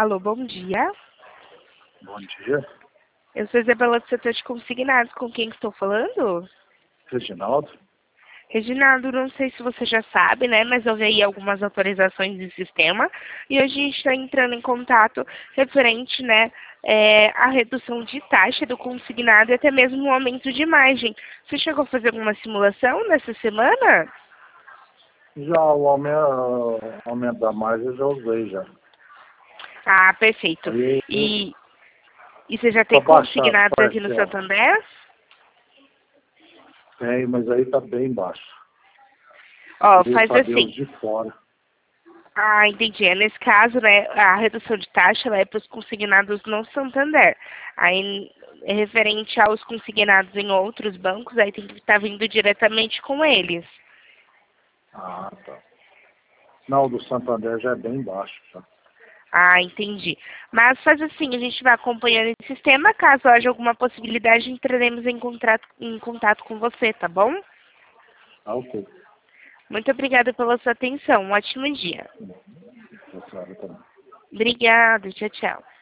Alô, bom dia. Bom dia. Eu sou Isabela do setor de consignados. Com quem estou falando? Reginaldo? Reginaldo, não sei se você já sabe, né? Mas houve aí algumas atualizações de sistema. E hoje a gente está entrando em contato referente, né? À redução de taxa do consignado e até mesmo um aumento de margem. Você chegou a fazer alguma simulação nessa semana? Já o aumento da margem eu já usei já. Ah, perfeito. Aí, E você já para tem baixar a consignados aqui no parcela, Santander? tem, mas aí tá bem baixo. Ó, Queria faz saber assim. os de fora. Ah, entendi. Nesse caso, né, a redução de taxa vai para os consignados no Santander. Aí, referente aos consignados em outros bancos, aí tem que estar vindo diretamente com eles. Ah, tá. Não, o do Santander já é bem baixo, tá? Ah, entendi. Mas faz assim, a gente vai acompanhando esse sistema. Caso haja alguma possibilidade, entraremos em contato com você, tá bom? Ah, ok. Muito obrigada pela sua atenção. Um ótimo dia. A senhora também. Obrigada. Tchau, tchau.